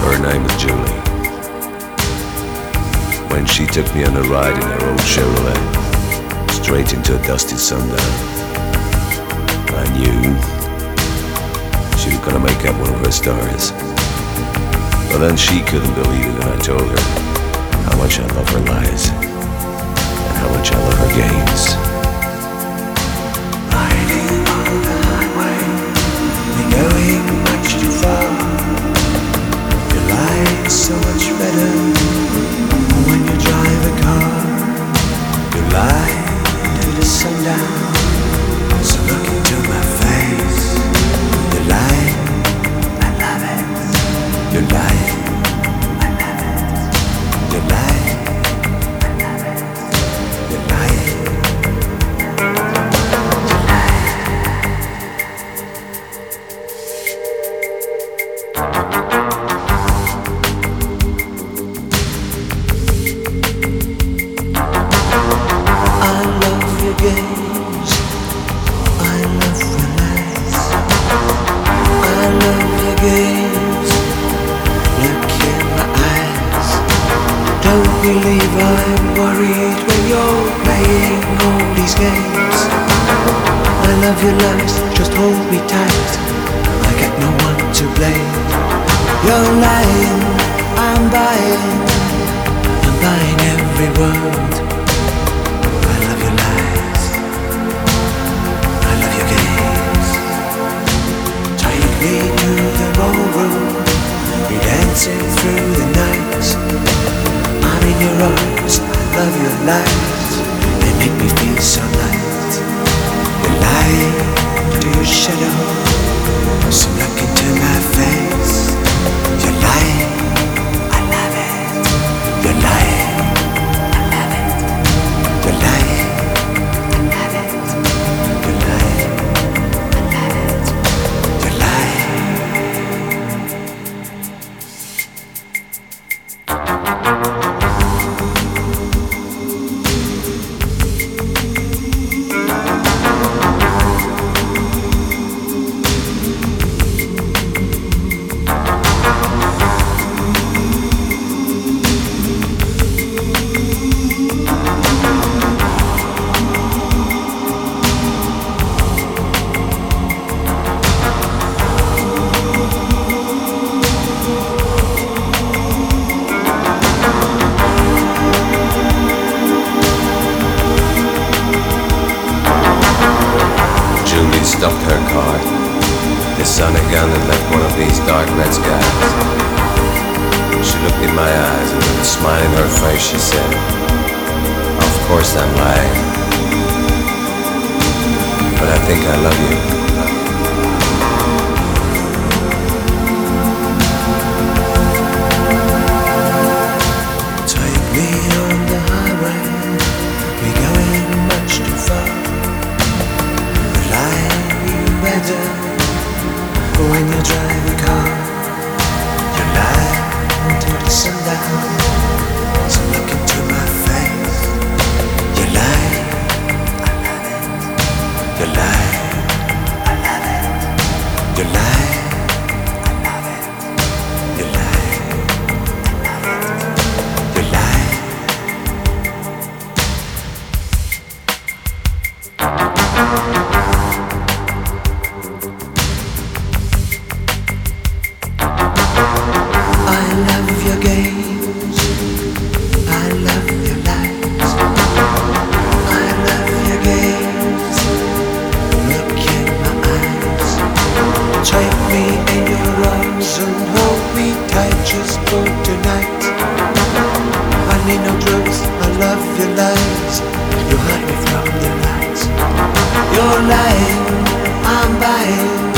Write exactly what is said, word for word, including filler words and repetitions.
her name was Julie. When she took me on a ride in her old Chevrolet, straight into a dusty sundown, I knew she was gonna make up one of her stars. But then she couldn't believe it when I told her how much I love her lies and how much I love her games. Riding on the highway, we're going much too far. Your life's so much better when you drive a car. You lie to the sundown, so look into my face. You lie, I love it. You lie, I love it. You lie, I love it. You lie, you lie. I love your games, I love your lies. I love your games, look in my eyes. Don't believe I'm worried when you're playing all these games. I love your lies, just hold me tight, I got no one to blame. You're lying, I'm buying, I'm buying every word. I love your lies, I love your games. Take me to the ballroom, you're dancing through the night. I'm in your arms, I love your lies, they make me feel so light. You lie to your shadow, so look into my face. You lie, I love it. You lie, I love it. You lie, I love it. You lie, I love it. You lie. Julie stopped her car, the sun again, and left one of these dark red skies. She looked in my eyes, and with a smile in her face she said, "Of course I'm lying, but I think I love you." Take me on the highway, we're going much too far. The line better when you drive a car. You lie until the sundown, so look into my face. You lie, I love it. You lie, I love it. You lie, I love it. You lie, I love it. You lie. I love your games, I love your lies. I love your games, look in my eyes. Take me in your arms and hold me tight just for tonight. I need no drugs, I love your lies. You hide me from the lights. You're lying, I'm buying,